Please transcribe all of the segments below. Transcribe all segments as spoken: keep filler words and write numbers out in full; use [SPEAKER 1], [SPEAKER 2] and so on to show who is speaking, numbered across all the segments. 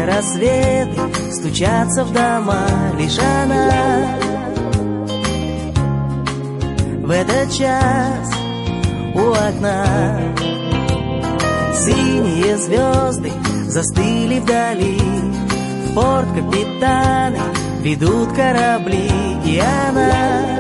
[SPEAKER 1] Где-то рассветы стучатся в дома, лишь она в этот час у окна. Синие звезды застыли вдали, в порт капитаны ведут корабли, и она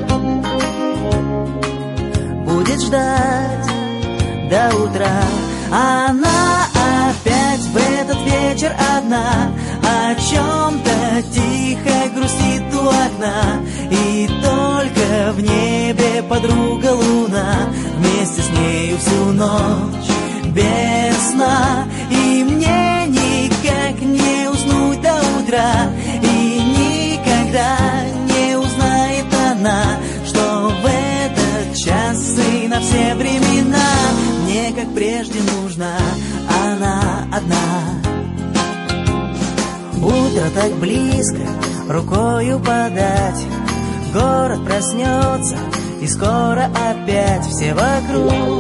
[SPEAKER 1] будет ждать до утра. Она опять в этот вечер одна, о чем-то тихо грустит у окна, и только в небе подруга луна вместе с нею всю ночь без сна. И мне никак не уснуть до утра, и никогда не узнает она, что в этот час и на все времена мне, как прежде, нужна она одна. Утро так близко, рукою подать, город проснется, и скоро опять все вокруг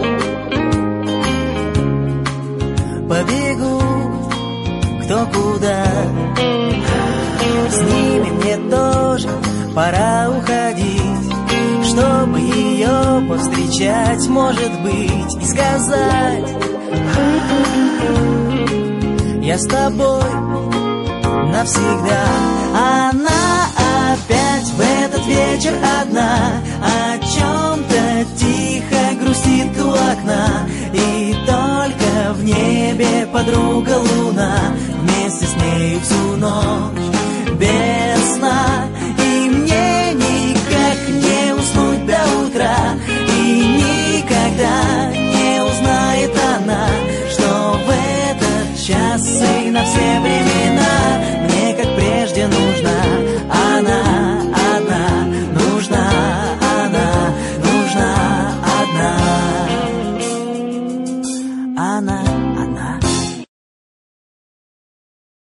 [SPEAKER 1] побегут кто куда. С ними мне тоже пора уходить, чтобы ее повстречать, может быть, и сказать: я с тобой навсегда. Она опять в этот вечер одна, о чем-то тихо грустит у окна, и только в небе подруга луна вместе с нею всю ночь